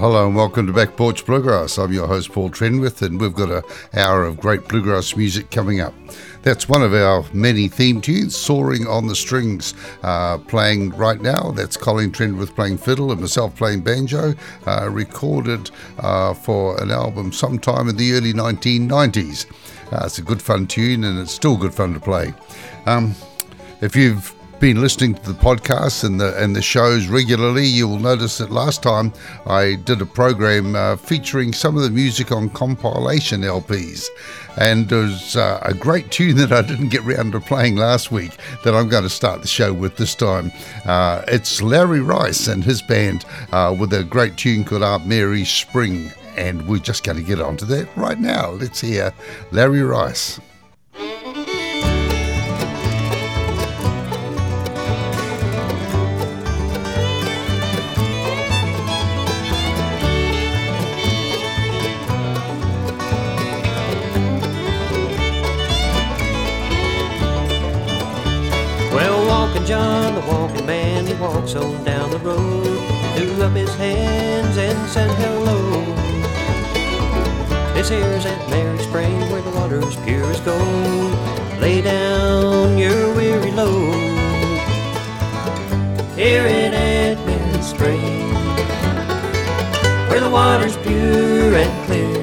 Hello and welcome to Back Porch Bluegrass. I'm your host Paul Trenwith, and we've got an hour of great bluegrass music coming up. That's one of our many theme tunes, Soaring on the Strings, playing right now. That's Colin Trenwith playing fiddle and myself playing banjo, recorded for an album sometime in the early 1990s. It's a good fun tune, and it's still good fun to play. If you've been listening to the podcasts and the shows regularly, you will notice that last time I did a program featuring some of the music on compilation LPs, and there's a great tune that I didn't get round to playing last week that I'm going to start the show with this time. It's Larry Rice and his band with a great tune called Aunt Mary's Spring, and we're just going to get onto that right now. Let's hear Larry Rice. John, the walking man, he walks on down the road, threw up his hands and said hello. This here's Aunt Mary's Spring, where the water's pure as gold. Lay down your weary load here in Aunt Mary's Spring, where the water's pure and clear.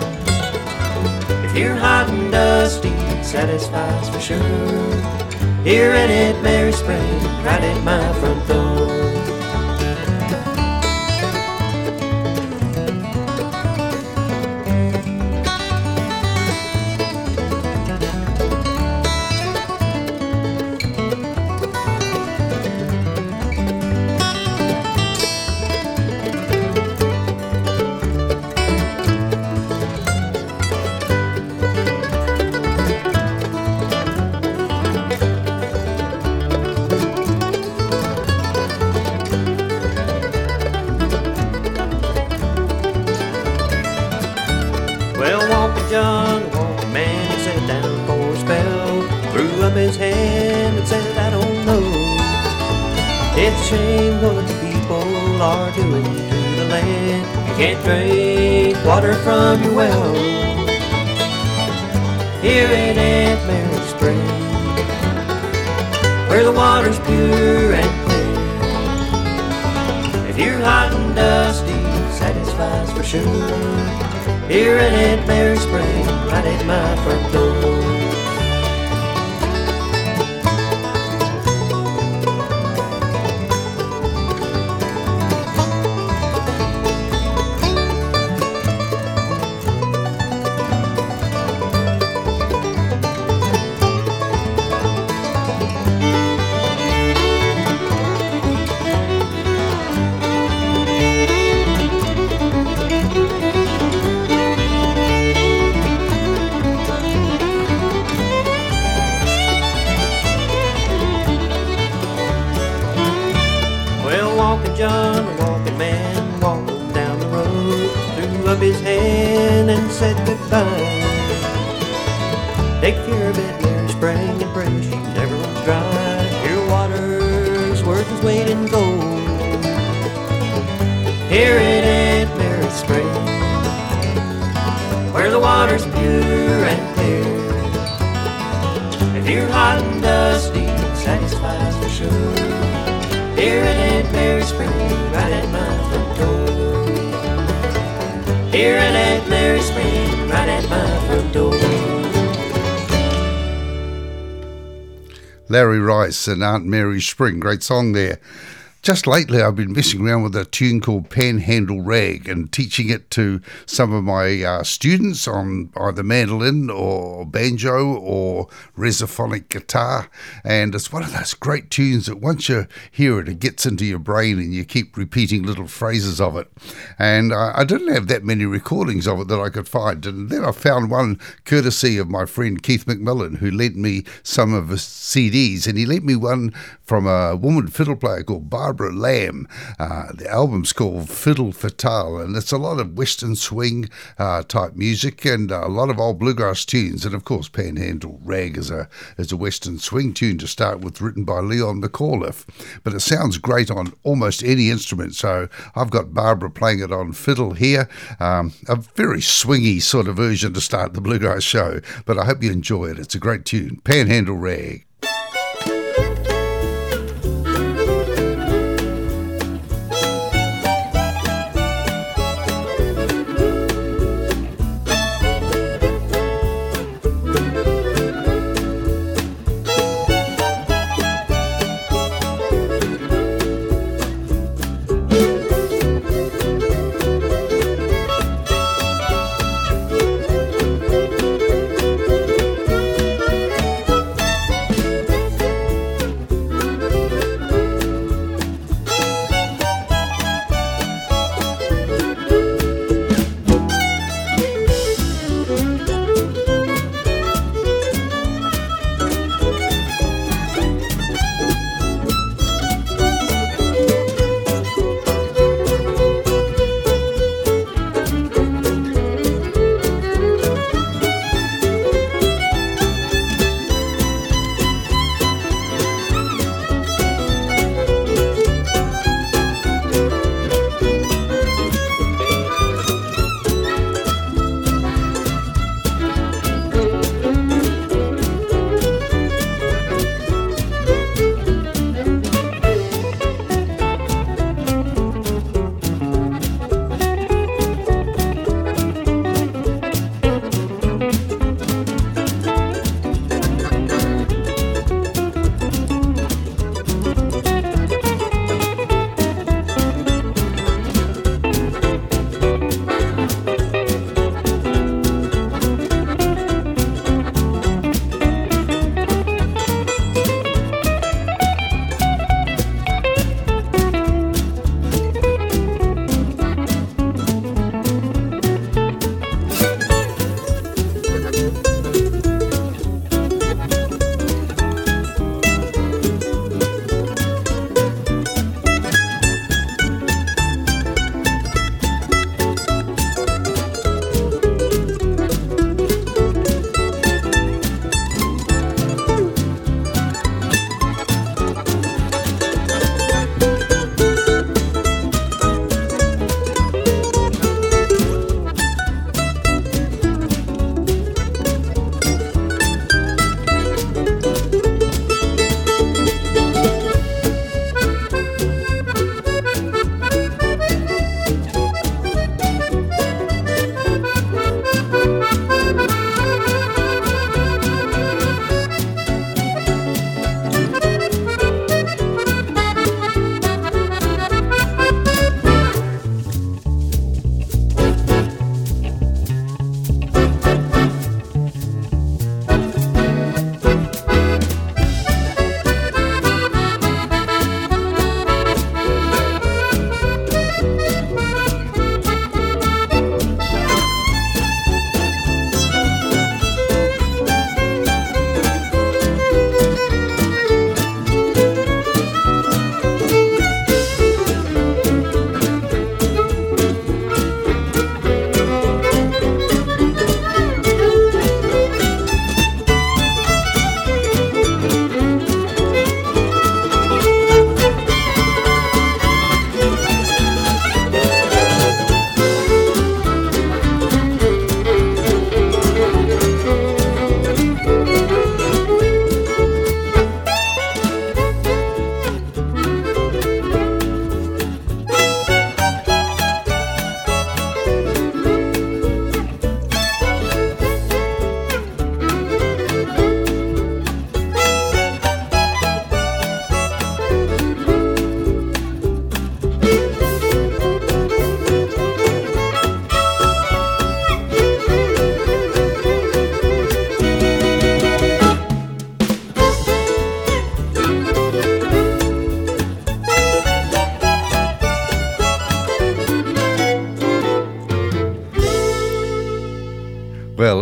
If you're hot and dusty, it satisfies for sure. Here in Aunt Mary's Spring, right at my front door. John, the walking man, he sat down for a spell, threw up his hand and said, I don't know. It's a shame what the people are doing to the land. You can't drink water from your well here in Aunt Mary's Spring, where the water's pure and clear. If you're hot and dusty, it satisfies for sure. Here in Aunt Mary's Spring, right at my front door. John, the walking man, walked down the road, threw up his hand and said goodbye. Take care of Aunt Mary's Spring and pray she never runs dry. Your water's worth its weight in gold here in Aunt Mary's Spring, where the water's pure and clear. If you're hot and dusty, it satisfies for sure. Here in Aunt Mary's Spring, right at my front door. Here in Aunt Mary's Spring, right at my front door. Larry Rice and Aunt Mary's Spring, great song there. Just lately I've been messing around with a tune called Panhandle Rag and teaching it to some of my students on either mandolin or banjo or resophonic guitar, and it's one of those great tunes that once you hear it, it gets into your brain and you keep repeating little phrases of it. And I didn't have that many recordings of it that I could find, and then I found one courtesy of my friend Keith McMillan, who lent me some of his CDs, and he lent me one from a woman fiddle player called Barbara Barbara Lamb. The album's called Fiddle Fatale, and it's a lot of western swing type music and a lot of old bluegrass tunes. And of course, Panhandle Rag is a western swing tune to start with, written by Leon McAuliffe. But it sounds great on almost any instrument, so I've got Barbara playing it on fiddle here. A very swingy sort of version to start the bluegrass show, but I hope you enjoy it. It's a great tune, Panhandle Rag.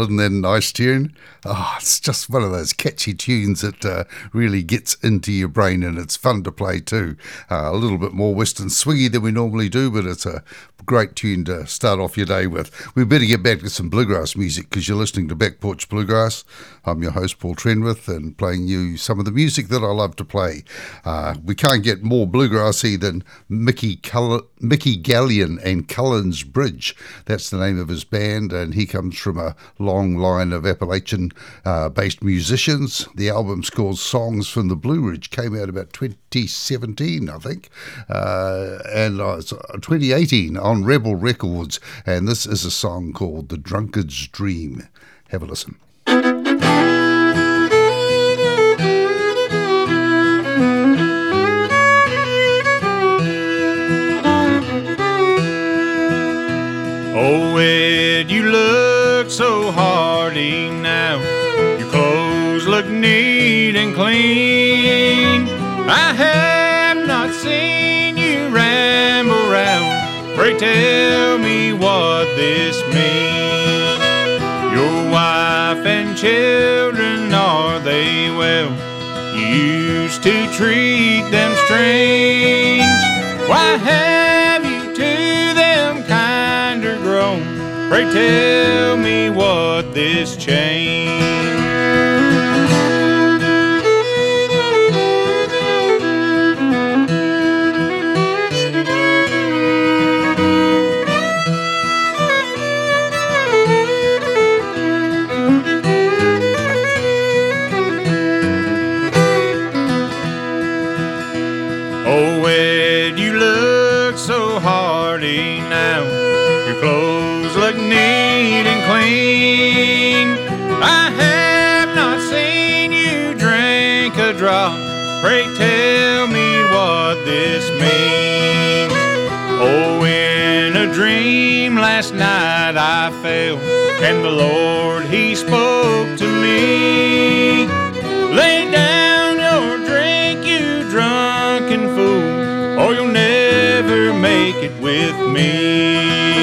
Isn't that a nice tune? Oh, it's just one of those catchy tunes that really gets into your brain, and it's fun to play too. A little bit more western swingy than we normally do, but it's a great tune to start off your day with. We better get back to some bluegrass music because you're listening to Back Porch Bluegrass. I'm your host, Paul Trenwith, and playing you some of the music that I love to play. We can't get more bluegrassy than Mickey Gallion and Cullen's Bridge. That's the name of his band, and he comes from a long line of Appalachian-based musicians. The album's called Songs from the Blue Ridge, came out about 2017, I think, and it's 2018 on Rebel Records, and this is a song called The Drunkard's Dream. Have a listen. Oh, Ed, you look so hardy now. Your clothes look neat and clean. I have not seen you ramble round. Pray tell me what this means. Your wife and children, are they well? You used to treat them strange. Why have you to them kinder grown? Pray tell me what this change. Oh, Ed, you look so hardy now. Your clothes look neat and clean. I have not seen you drink a drop. Pray tell me what this means. Oh, in a dream last night I fell, and the Lord, He spoke to me. Lay down your drink, you drunken fool, or you'll never make it with me.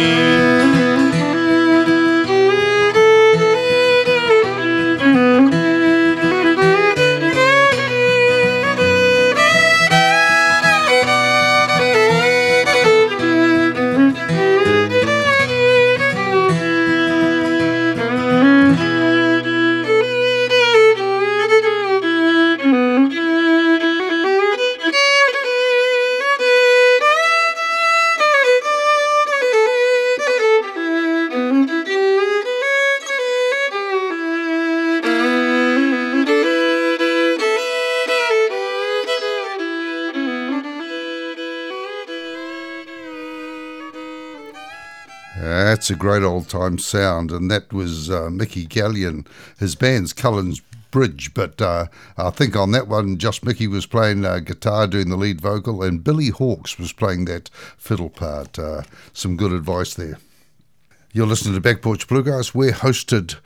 That's a great old-time sound, and that was Mickey Gallion. His band's Cullen's Bridge, but I think on that one, just Mickey was playing guitar, doing the lead vocal, and Billy Hawkes was playing that fiddle part. Some good advice there. You're listening to Back Porch Bluegrass. We're hosted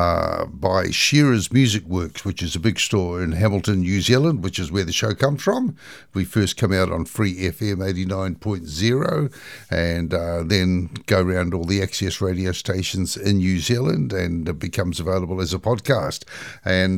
by Shearer's Music Works, which is a big store in Hamilton, New Zealand, which is where the show comes from. We first come out on Free FM 89.0 and then go around all the access radio stations in New Zealand, and it becomes available as a podcast. And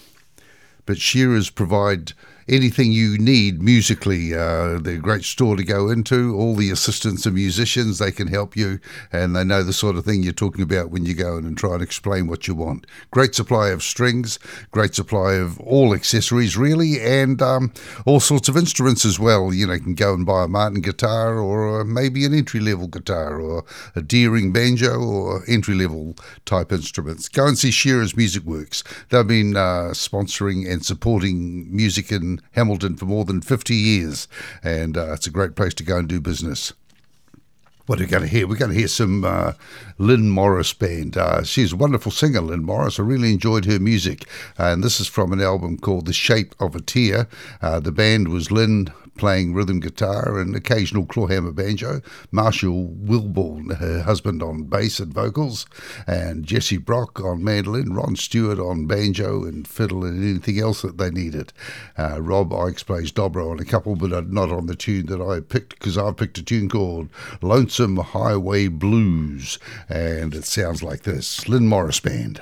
but Shearer's provide anything you need musically. They're a great store to go into. All the assistants and musicians, they can help you, and they know the sort of thing you're talking about when you go in and try and explain what you want. Great supply of strings, great supply of all accessories really, and all sorts of instruments as well. You know, you can go and buy a Martin guitar, or maybe an entry-level guitar, or a Deering banjo, or entry-level type instruments. Go and see Shearer's Music Works. They've been sponsoring and supporting music in Hamilton for more than 50 years, and it's a great place to go and do business. What are we going to hear? We're going to hear some Lynn Morris Band. She's a wonderful singer, Lynn Morris. I really enjoyed her music, and this is from an album called The Shape of a Tear. The band was Lynn playing rhythm guitar and occasional clawhammer banjo, Marshall Wilborn, her husband, on bass and vocals, and Jesse Brock on mandolin, Ron Stewart on banjo and fiddle and anything else that they needed. Rob Ikes plays dobro on a couple, but not on the tune that I picked, because I picked a tune called Lonesome Highway Blues, and it sounds like this. Lynn Morris Band.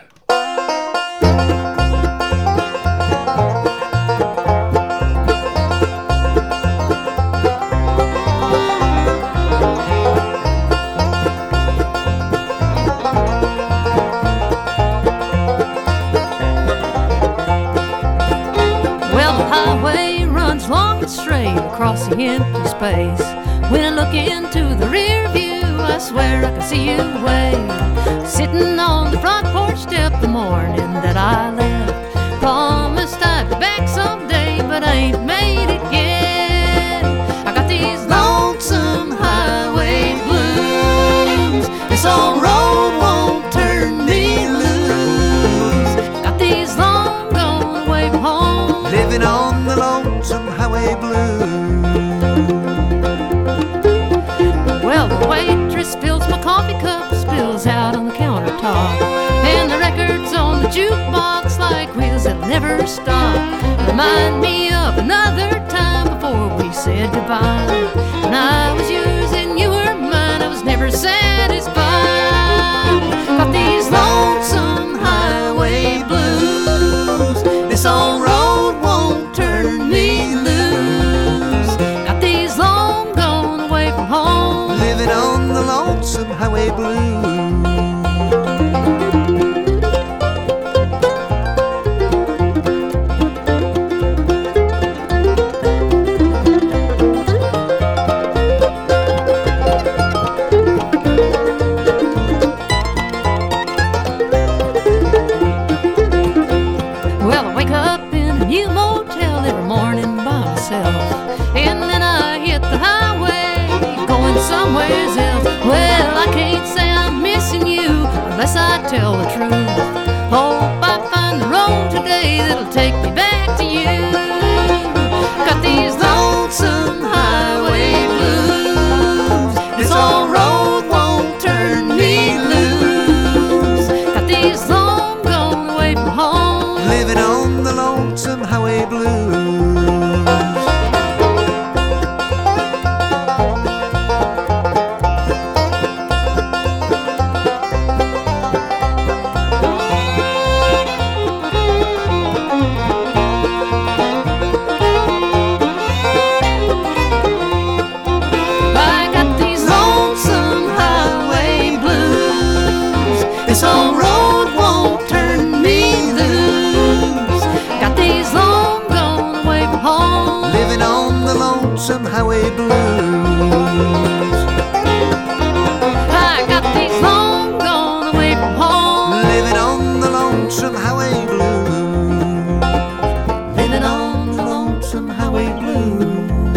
Straight across the empty space. When I look into the rear view, I swear I can see you wave, sitting on the front porch step the morning that I left. Promised I'd be back someday, but I ain't made it yet. I got these lonesome highway blues. This old road won't turn me loose. Got these long gone away from home, living on the lonesome highway blues. Well, the waitress fills my coffee cup, spills out on the countertop, and the records on the jukebox like wheels that never stop remind me of another time before we said goodbye. When I was yours and you were mine, I was never satisfied. Got these lonesome highway blues. This old road won't turn me loose. Got these long gone away from home, living on the lonesome highway blues. somewheres else. Well, I can't say I'm missing you unless I tell the truth. Hope I find the road today that'll take me back to you. Got these lonesome highway blues. This old road won't turn me loose. Got these long gone away from home, living on the lonesome highway blues. Lonesome highway blues. I got these long gone away from home, living on the lonesome highway blues. Living on the lonesome highway blues.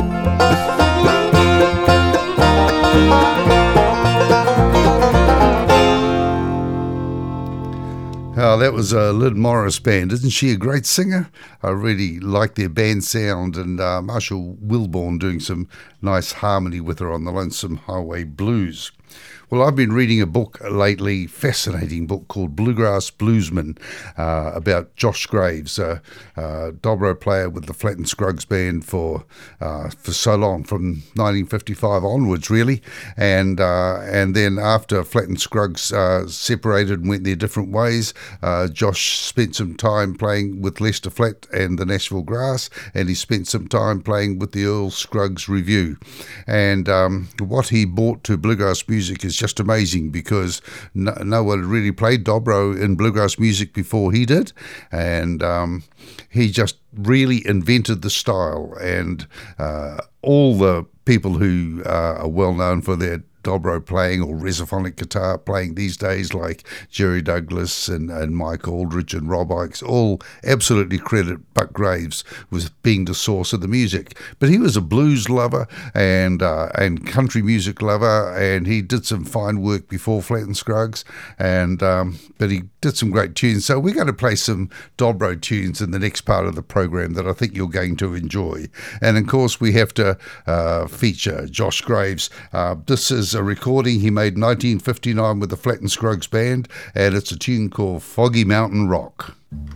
Oh, that was a Lynn Morris Band. Isn't she a great singer? I really like their band sound, and Marshall Wilborn doing some nice harmony with her on the Lonesome Highway Blues. Well, I've been reading a book lately, fascinating book called Bluegrass Bluesman, about Josh Graves, a dobro player with the Flatt & Scruggs band for so long, from 1955 onwards, really. And then after Flatt & Scruggs separated and went their different ways, Josh spent some time playing with Lester Flatt and the Nashville Grass, and he spent some time playing with the Earl Scruggs Review. And what he brought to bluegrass music is just amazing, because no one really played dobro in bluegrass music before he did, and he just really invented the style. And all the people who are well known for their dobro playing or resophonic guitar playing these days, like Jerry Douglas and Mike Aldridge and Rob Ikes, all absolutely credit Buck Graves with being the source of the music. But he was a blues lover and country music lover, and he did some fine work before Flat and Scruggs, but he did some great tunes. So we're going to play some dobro tunes in the next part of the program that I think you're going to enjoy. And of course, we have to feature Josh Graves. This is a recording he made in 1959 with the Flat and Scruggs Band, and it's a tune called Foggy Mountain Rock.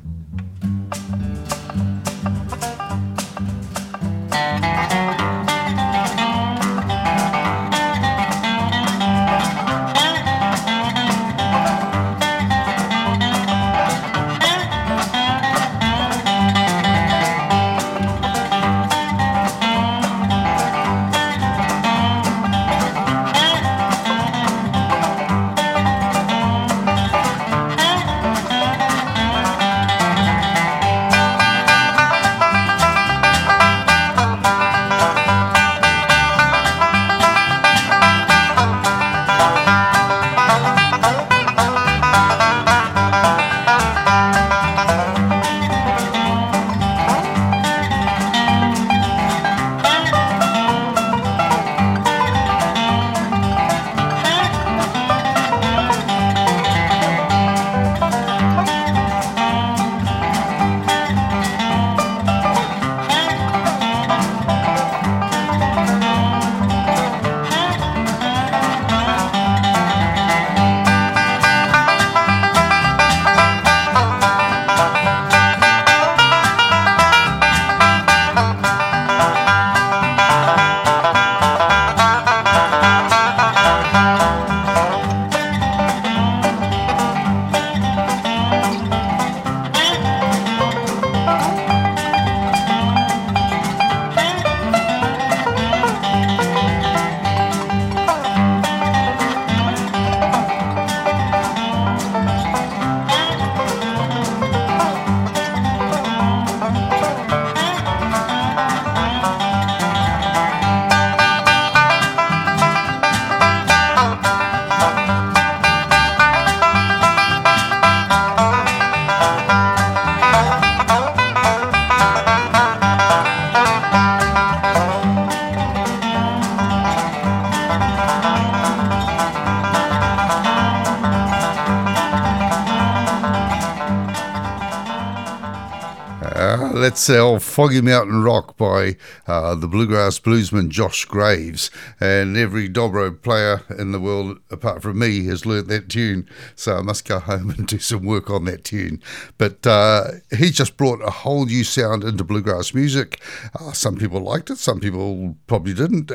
That's our Foggy Mountain Rock by the bluegrass bluesman Josh Graves, and every dobro player in the world apart from me has learnt that tune, so I must go home and do some work on that tune. But he just brought a whole new sound into bluegrass music. Some people liked it, some people probably didn't,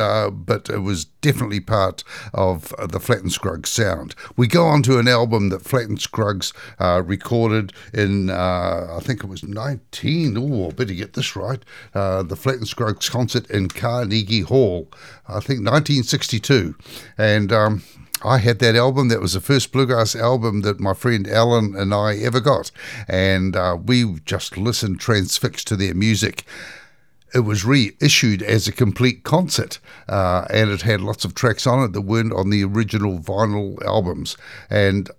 but it was definitely part of the Flat and Scruggs sound. We go on to an album that Flat and Scruggs recorded in, I think it was I better get this right, the Flat and Scruggs concert in Carnegie Hall, I think 1962. And I had that album. That was the first bluegrass album that my friend Alan and I ever got. And we just listened transfixed to their music. It was reissued as a complete concert, and it had lots of tracks on it that weren't on the original vinyl albums. And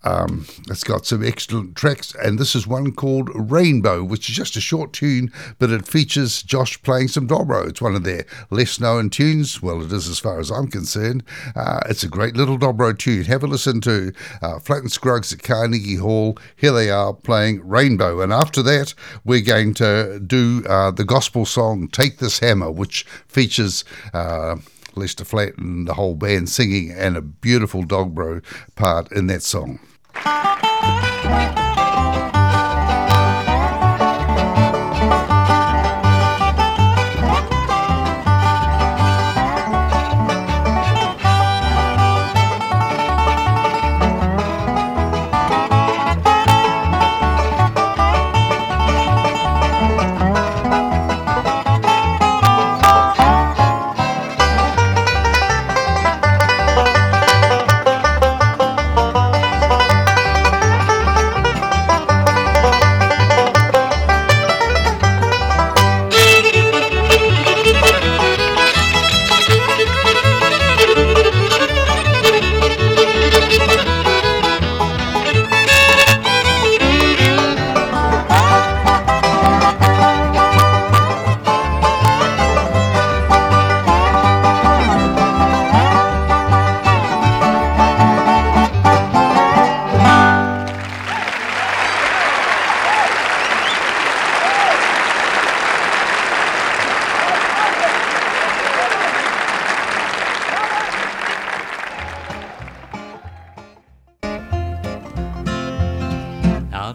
it's got some excellent tracks, and this is one called Rainbow, which is just a short tune, but it features Josh playing some dobro. It's one of their less known tunes. Well, it is as far as I'm concerned. It's a great little dobro tune. Have a listen to Flat and Scruggs at Carnegie Hall. Here they are playing Rainbow, and after that we're going to do the gospel song Take This Hammer, which features Lester Flatt and the whole band singing, and a beautiful dobro part in that song.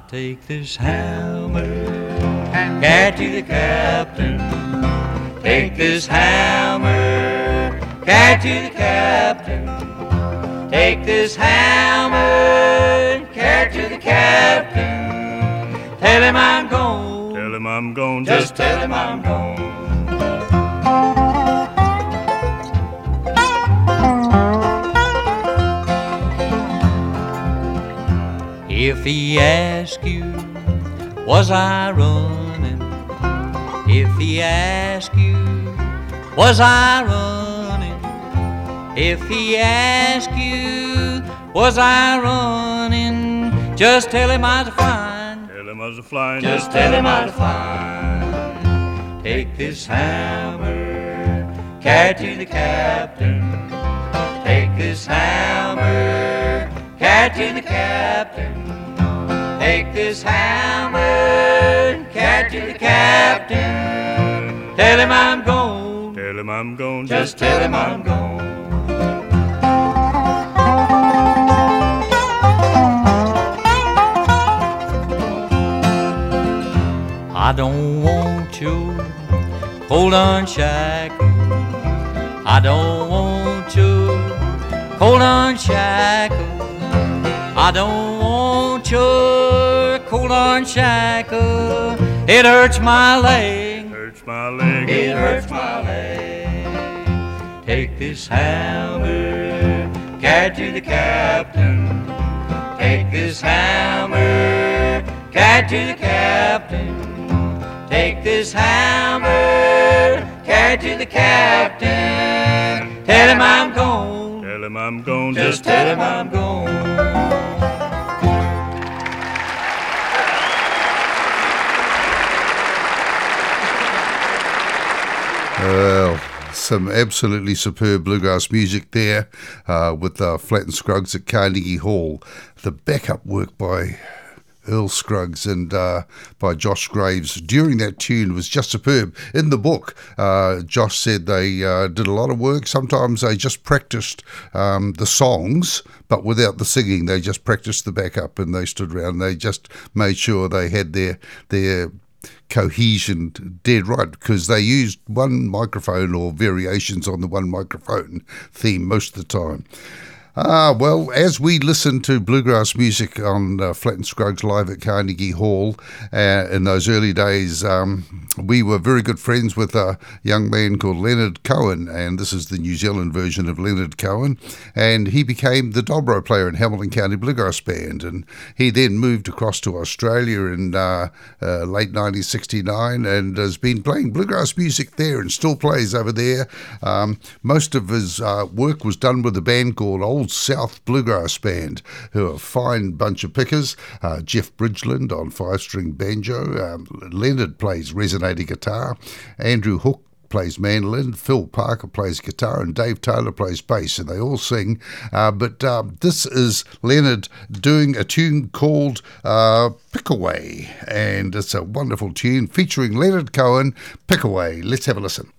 take this hammer, carry to the captain. Take this hammer, carry to the captain. Take this hammer, carry to the captain. Tell him I'm gone. Tell him I'm gone. Just tell him I'm gone. If he asks you, was I running? If he asks you, was I running? If he asks you, was I running? Just tell him I was flying. Tell him I was flying. Just tell him I was flying. Take this hammer, carry to the captain. Take this hammer, carry to the captain. Take this hammer, carry to the captain. Tell him I'm gone. Tell him I'm gone. Just tell him I'm gone. I don't want you cold unshackled. I don't want you cold unshackled. I don't want your cold unshackled. It hurts my leg. Hurts my leg. It hurts my leg. Take this hammer, carry to the captain. Take this hammer, carry to the captain. Take this hammer, carry to the captain. Tell him I'm gone. Tell him I'm gone. Just tell him I'm gone. Well, some absolutely superb bluegrass music there with Flatt and Scruggs at Carnegie Hall. The backup work by Earl Scruggs and by Josh Graves during that tune was just superb. In the book, Josh said they did a lot of work. Sometimes they just practiced the songs, but without the singing. They just practiced the backup and they stood around. They just made sure they had their cohesion dead right, because they used one microphone or variations on the one microphone theme most of the time. Well, as we listened to bluegrass music on Flatt and Scruggs live at Carnegie Hall in those early days, we were very good friends with a young man called Leonard Cohen, and this is the New Zealand version of Leonard Cohen, and he became the dobro player in Hamilton County Bluegrass Band, and he then moved across to Australia in late 1969 and has been playing bluegrass music there and still plays over there. Most of his work was done with a band called Old South Bluegrass Band, who are a fine bunch of pickers. Jeff Bridgeland on 5-string banjo. Leonard plays resonating guitar. Andrew Hook plays mandolin, Phil Parker plays guitar, and Dave Taylor plays bass, and they all sing. But this is Leonard doing a tune called Pickaway, and it's a wonderful tune featuring Leonard Cohen, Pickaway. Let's have a listen.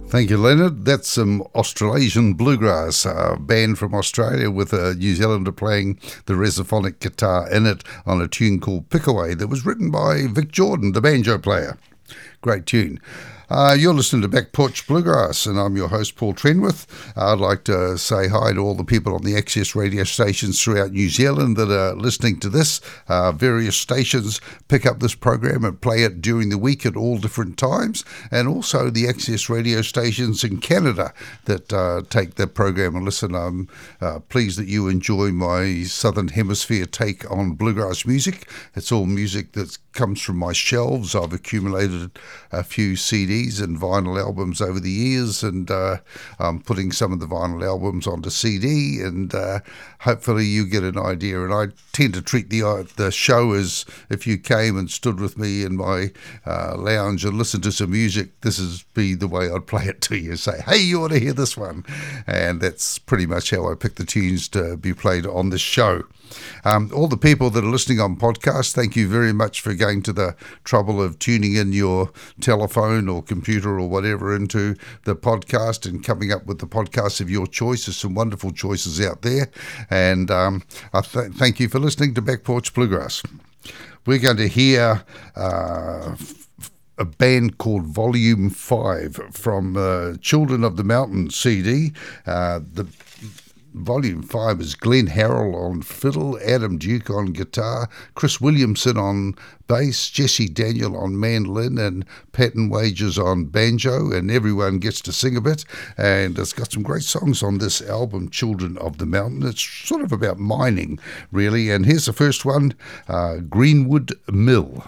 Thank you, Leonard. That's some Australasian bluegrass, a band from Australia with a New Zealander playing the resophonic guitar in it on a tune called Pickaway that was written by Vic Jordan, the banjo player. Great tune. You're listening to Back Porch Bluegrass, and I'm your host, Paul Trenwith. I'd like to say hi to all the people on the Access radio stations throughout New Zealand that are listening to this. Various stations pick up this program and play it during the week at all different times, and also the Access radio stations in Canada that take the program and listen. I'm pleased that you enjoy my Southern Hemisphere take on bluegrass music. It's all music that comes from my shelves. I've accumulated a few CDs and vinyl albums over the years, and I'm putting some of the vinyl albums onto CD, and hopefully you get an idea. And I tend to treat the show as if you came and stood with me in my lounge and listened to some music. This is be the way I'd play it to you. Say, hey, you ought to hear this one. And that's pretty much how I pick the tunes to be played on this show. All the people that are listening on podcast, thank you very much for going to the trouble of tuning in your telephone or computer or whatever into the podcast and coming up with the podcast of your choice. There's some wonderful choices out there, and I thank you for listening to Back Porch Bluegrass. We're going to hear a band called Volume 5 from Children of the Mountain CD. The Volume 5 is Glenn Harrell on fiddle, Adam Duke on guitar, Chris Williamson on bass, Jesse Daniel on mandolin, and Patton Wages on banjo, and everyone gets to sing a bit. And it's got some great songs on this album, Children of the Mountain. It's sort of about mining, really. And here's the first one, Greenwood Mill.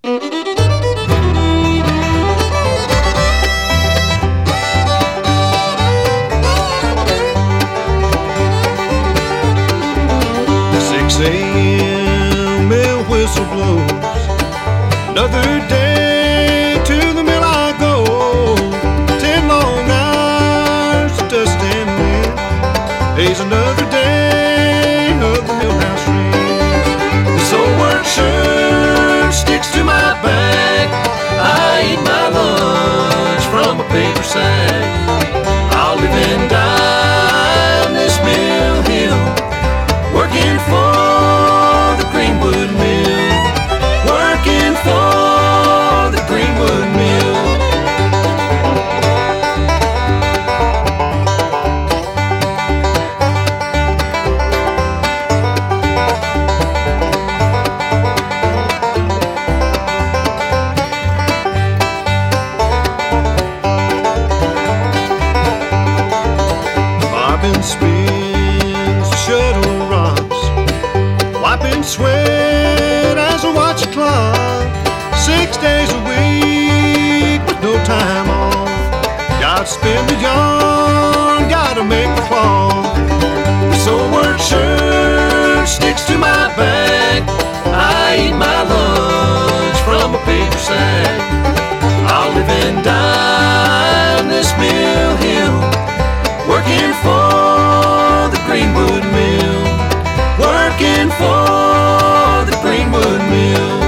6 a.m. mill whistle blows. Another day to the mill I go. 10 long hours to dust and mill. Pays another day of the mill house rent. This old work shirt sticks to my back. I eat my lunch from a paper sack. I'll live and die on this mill hill, working for the Greenwood Mill, working for the Greenwood Mill. Mopping spins, the shuttle rocks, wiping sweat as I watch the clock. 6 days a week with no time off. Gotta spin the yarn, gotta make the cloth. This old work shirt sticks to my back. I eat my lunch from a paper sack. I'll live and die on this mill hill, working for the Greenwood Mill, working for the Greenwood Mill.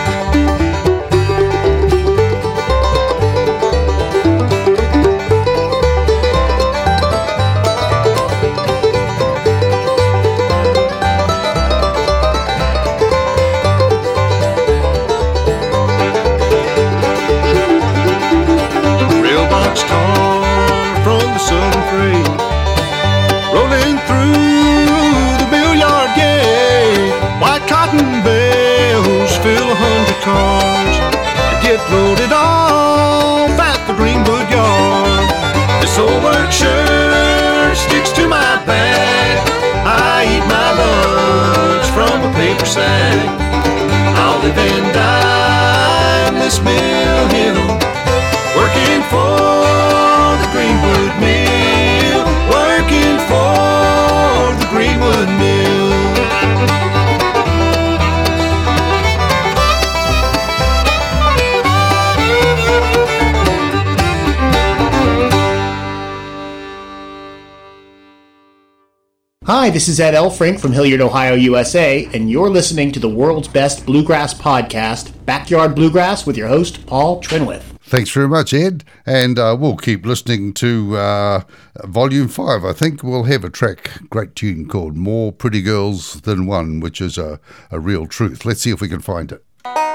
Rail box car from the Southern Freight, rolling through the mill yard gate. White cotton bales fill 100 cars and get loaded off at the Greenwood yard. This old work shirt sticks to my back. I eat my lunch from a paper sack. I'll live and die on this mill hill, working for the Greenwood Mill, working for the Greenwood Mill. Hi, this is Ed Elfrink from Hilliard, Ohio, USA, and you're listening to the world's best bluegrass podcast, Backyard Bluegrass, with your host, Paul Trenwith. Thanks very much, Ed. And we'll keep listening to Volume 5. I think we'll have a track, great tune called More Pretty Girls Than One, which is a real truth. Let's see if we can find it.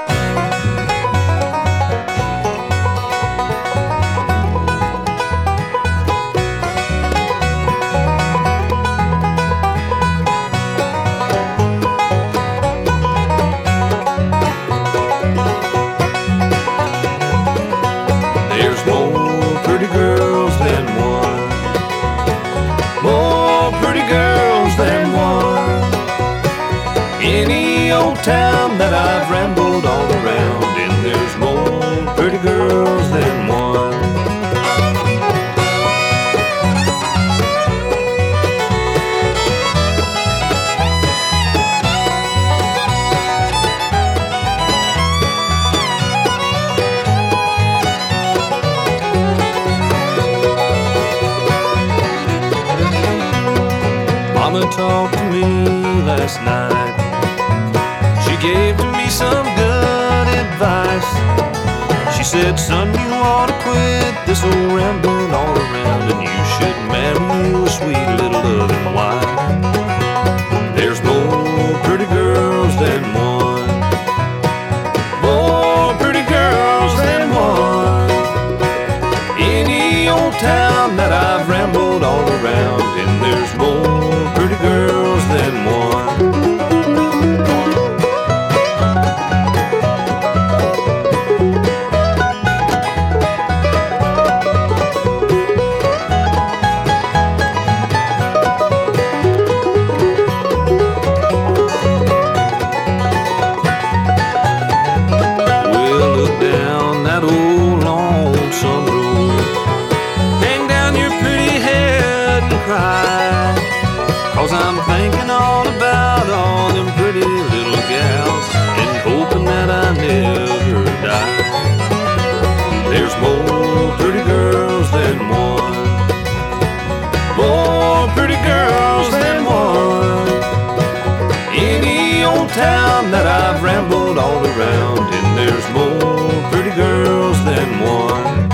Town that I've rambled all around, and there's more pretty girls than one. Mama talked to me last night. Gave to me some good advice. She said, son, you ought to quit this old rambling all around, and you should marry you a sweet little loving wife. There's more pretty girls than one. More pretty girls than one. Any old town that I've rambled all around, and there's more pretty girls than one. Town that I've rambled all around, and there's more pretty girls than one.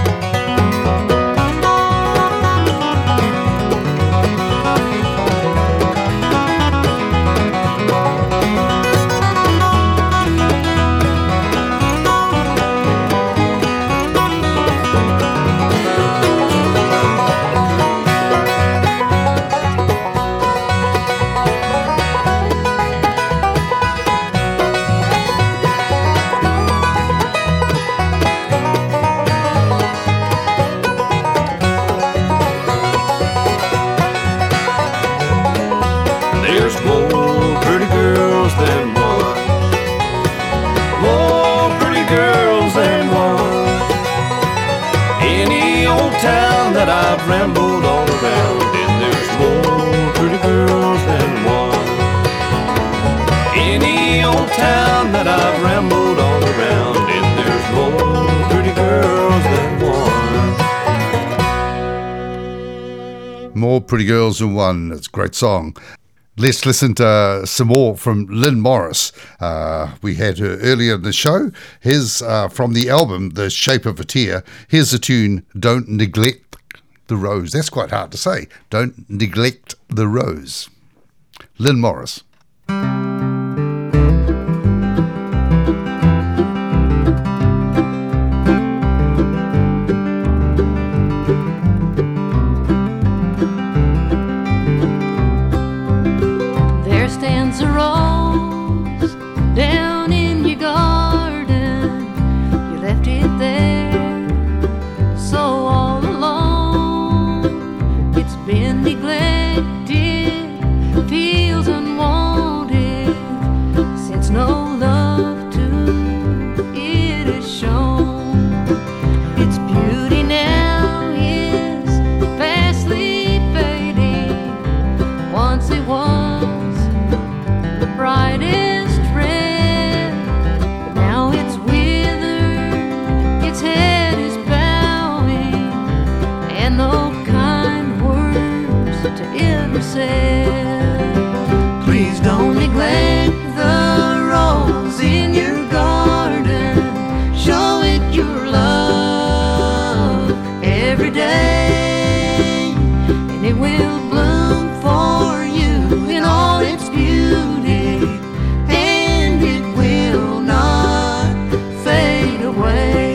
I've rambled all around, and there's more pretty girls than one. Any old town that I've rambled all around, and there's more pretty girls than one. More Pretty Girls Than One. It's a great song. Let's listen to some more from Lynn Morris. We had her earlier in the show. Here's from the album The Shape of a Tear. Here's the tune Don't Neglect the Rose. That's quite hard to say. Don't neglect the rose. Lynn Morris. There stands a rose down in your garden. You left it there so all alone. It's been neglected, feels unwanted, since no love to it is shown. Its beauty now is fastly fading. Once it was the brightest red, but now it's withered, its head is bowing, and no kind words to ever said. Please don't neglect the rose in your garden, show it your love. day, and it will bloom for you in all its beauty, and it will not fade away.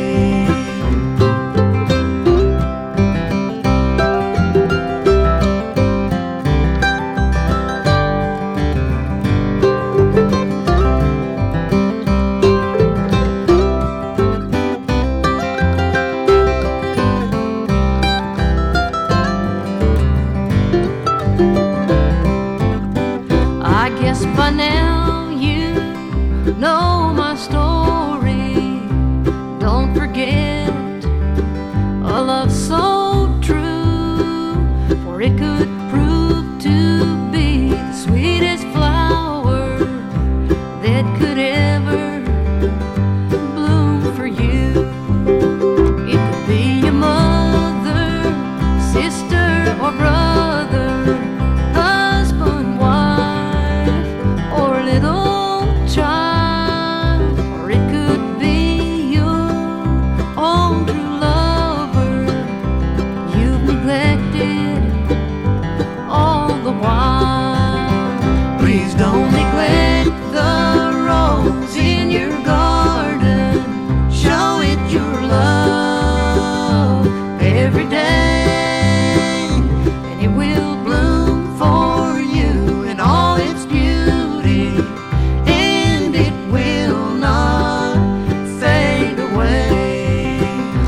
By now you know my story. Don't forget a love so true, for it could prove to be the sweetest flower that could ever bloom for you. It could be your mother, sister, or brother, husband, wife, or little child, or it could be your own true lover you've neglected all the while. Please don't neglect the rose in your garden. Show it your love every day, and it will bloom for you in all its beauty, and it will not fade away.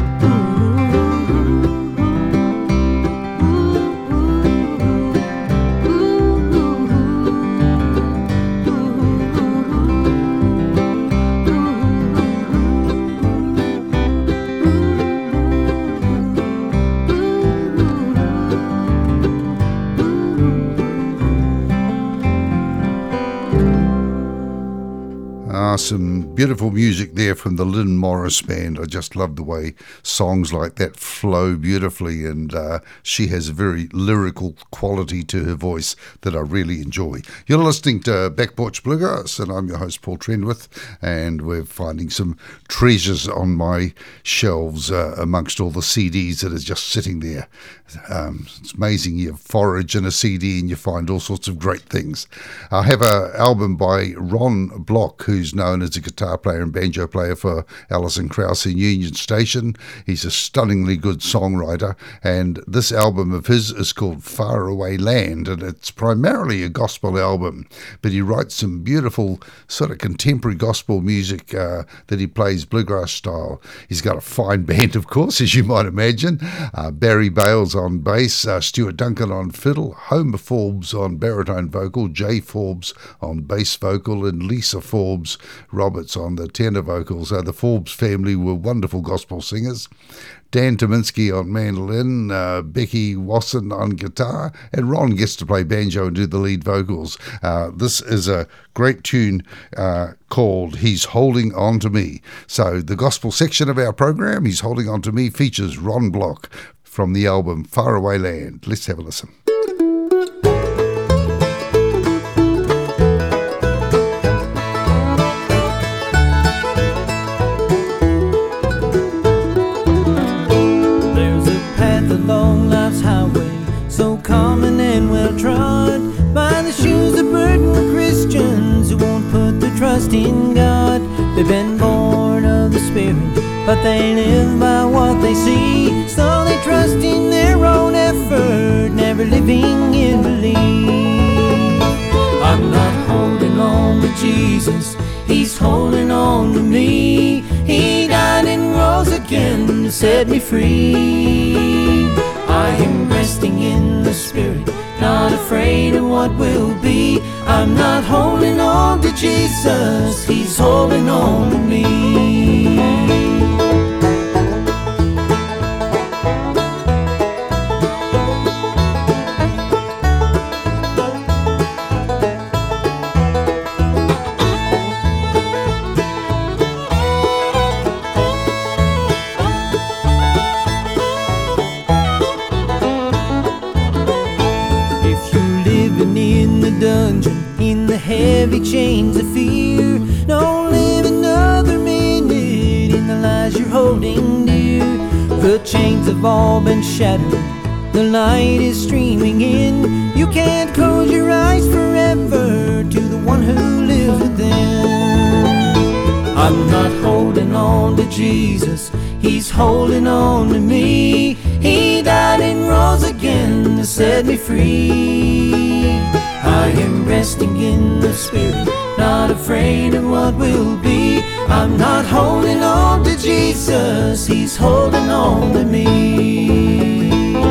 Some beautiful music there from the Lynn Morris Band. I just love the way songs like that flow beautifully, and she has a very lyrical quality to her voice that I really enjoy. You're listening to Back Porch Bluegrass, and I'm your host Paul Trenwith, and we're finding some treasures on my shelves amongst all the CDs that are just sitting there. It's amazing. You forage in a CD and you find all sorts of great things. I have an album by Ron Block, who's known as a guitar player and banjo player for Alison Krauss in Union Station. He's a stunningly good songwriter, and this album of his is called Far Away Land, and it's primarily a gospel album, but he writes some beautiful sort of contemporary gospel music that he plays bluegrass style. He's got a fine band, of course, as you might imagine. Barry Bales on bass, Stuart Duncan on fiddle, Homer Forbes on baritone vocal, Jay Forbes on bass vocal, and Lisa Forbes Roberts on the tenor vocals. The Forbes family were wonderful gospel singers. Dan Tominski on mandolin, Becky Wasson on guitar, and Ron gets to play banjo and do the lead vocals. This is a great tune called He's Holding On To Me. So the gospel section of our program, He's Holding On To Me, features Ron Block from the album Far Away Land. Let's have a listen. Along life's highway, so common and well trod by the shoes of burdened Christians who won't put their trust in God. They've been born of the Spirit, but they live by what they see, so they trust in their own effort, never living in belief. I'm not holding on to Jesus, He's holding on to me. He died and rose again to set me free. I am resting in the Spirit, not afraid of what will be. I'm not holding on to Jesus, He's holding on to me. Dungeon in the heavy chains of fear, don't live another minute in the lies you're holding dear. The chains of have all been shattered. The light is streaming in. You can't close your eyes forever to the one who lives within. I'm not holding on to Jesus, He's holding on to me. He died and rose again to set me free. I am resting in the Spirit, not afraid of what will be. I'm not holding on to Jesus, He's holding on to me.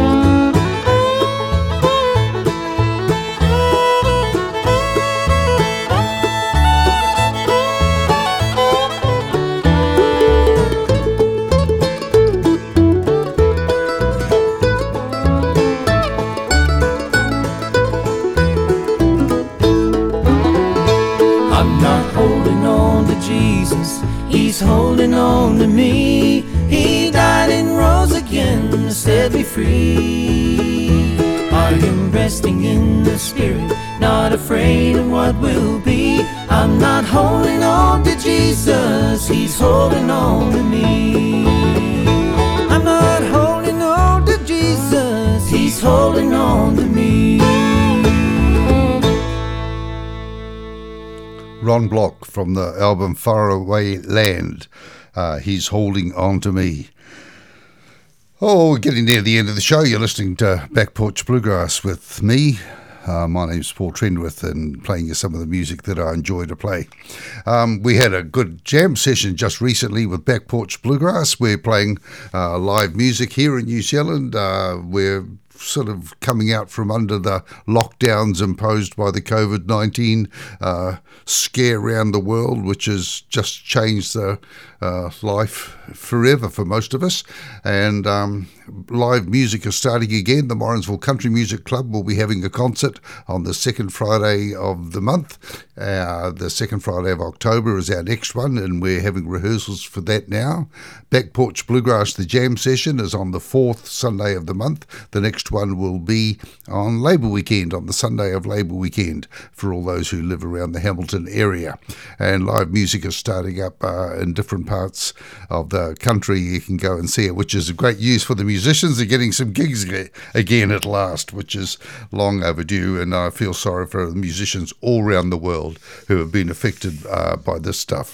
He's holding on to me. He died and rose again to set me free. I am resting in the Spirit, not afraid of what will be. I'm not holding on to Jesus, He's holding on to me. I'm not holding on to Jesus, He's holding on to me. Ron Block from the album Far Away Land. He's holding on to me. Oh, we're getting near the end of the show. You're listening to Back Porch Bluegrass with me. My name's Paul Trendwith, and playing you some of the music that I enjoy to play. We had a good jam session just recently with Back Porch Bluegrass. We're playing live music here in New Zealand. We're sort of coming out from under the lockdowns imposed by the COVID-19 scare around the world, which has just changed the life forever for most of us. And live music is starting again. The Morrinsville Country Music Club will be having a concert on the second Friday of the month. The second Friday of October is our next one, and we're having rehearsals for that now. Back Porch Bluegrass, the jam session, is on the fourth Sunday of the month. The next one will be on Labour Weekend, on the Sunday of Labour Weekend, for all those who live around the Hamilton area. And live music is starting up in different parts of the country. You can go and see it, which is great news for the musicians. They're getting some gigs again at last, which is long overdue, and I feel sorry for the musicians all around the world who have been affected by this stuff.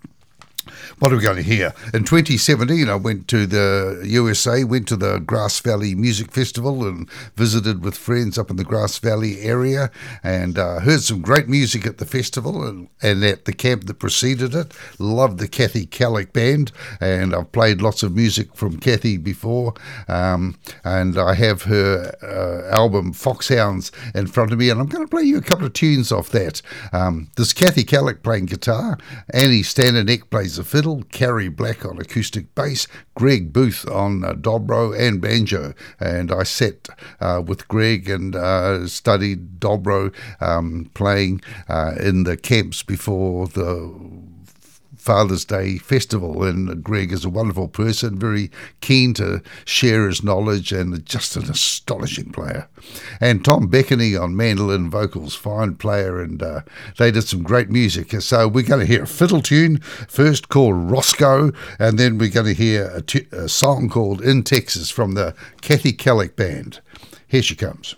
What are we going to hear? In 2017, I went to the USA, went to the Grass Valley Music Festival and visited with friends up in the Grass Valley area, and heard some great music at the festival and at the camp that preceded it. Loved the Kathy Kallick Band, and I've played lots of music from Kathy before, and I have her album Foxhounds in front of me, and I'm going to play you a couple of tunes off that. There's Kathy Kallick playing guitar, Annie Stananek plays the fiddle, Carrie Black on acoustic bass, Greg Booth on dobro and banjo, and I sat with Greg and studied dobro playing in the camps before the Father's Day Festival, and Greg is a wonderful person, very keen to share his knowledge, and just an astonishing player. And Tom Beckany on mandolin vocals, fine player, and they did some great music. So we're going to hear a fiddle tune first called Roscoe, and then we're going to hear a song called In Texas from the Kathy Kallick Band. Here she comes.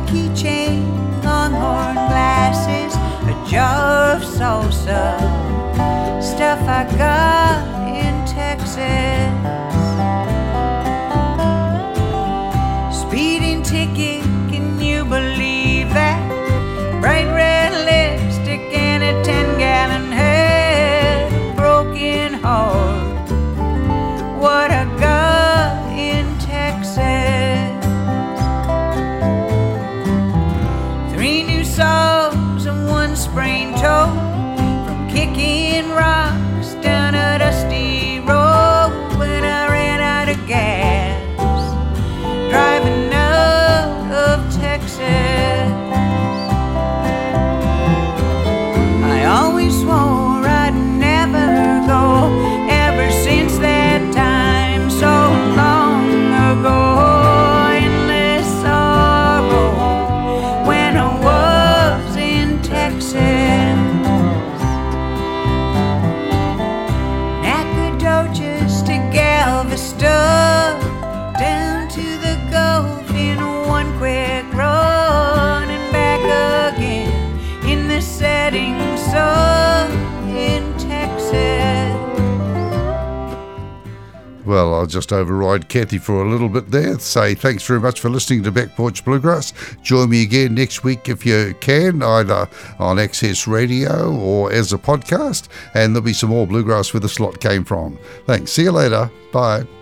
keychain, longhorn glasses, a jar of salsa, stuff I got in Texas. Speeding ticket, can you believe that? Bright red lipstick and a 10-gallon head, a broken heart. What I got in Texas. 3 new saws and 1 sprained toe, from kicking rocks down a dusty road when I ran out of gas, driving out of Texas. I always swore I'd never go, ever since that time so long ago. Endless sorrow when I was in Texas. Nacogdoches to Galveston, down to the Gulf in 1 quick run, and back again in the setting sun in Texas. Well, I'll just override Kathy for a little bit there. Say thanks very much for listening to Back Porch Bluegrass. Join me again next week if you can, either on Access Radio or as a podcast. And there'll be some more Bluegrass where the slot came from. Thanks. See you later. Bye.